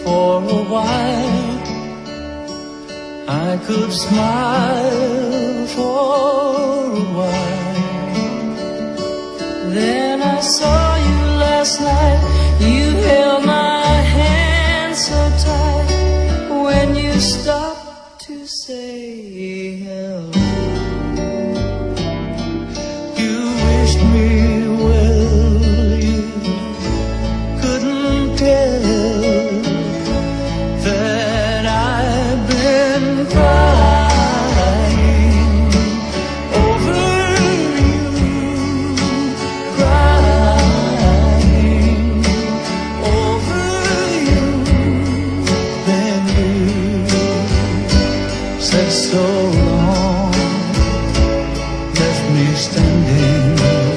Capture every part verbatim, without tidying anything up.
for a while. I could smile for a while. Then I saw you last night. You held my hand so tight. When you stopped to say hello, you wished me well. You couldn't tell that I've been crying over you, crying over you. Then you said so long, left me standing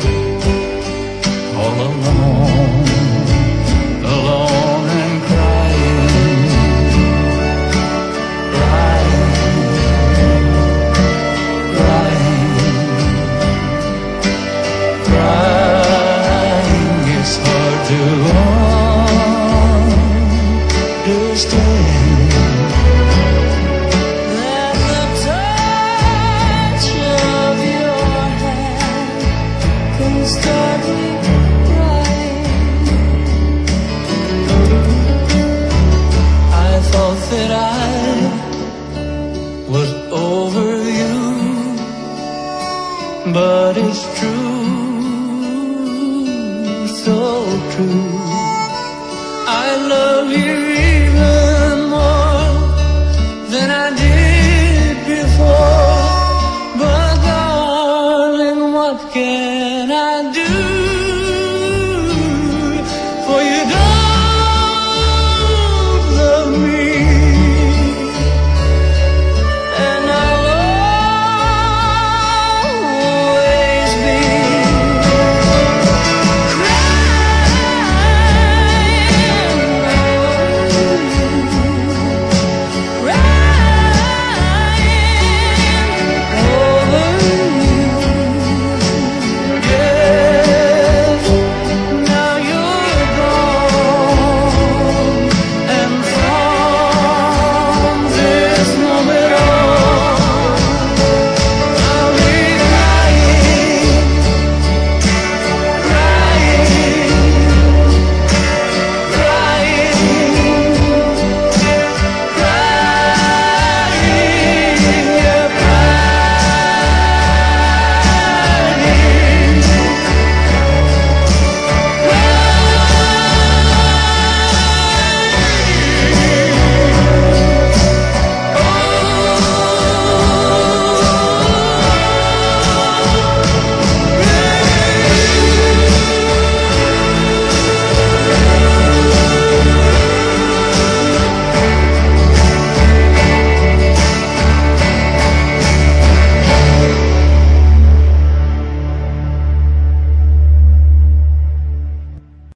all alone, alone and crying, crying, crying, crying. It's hard to understand.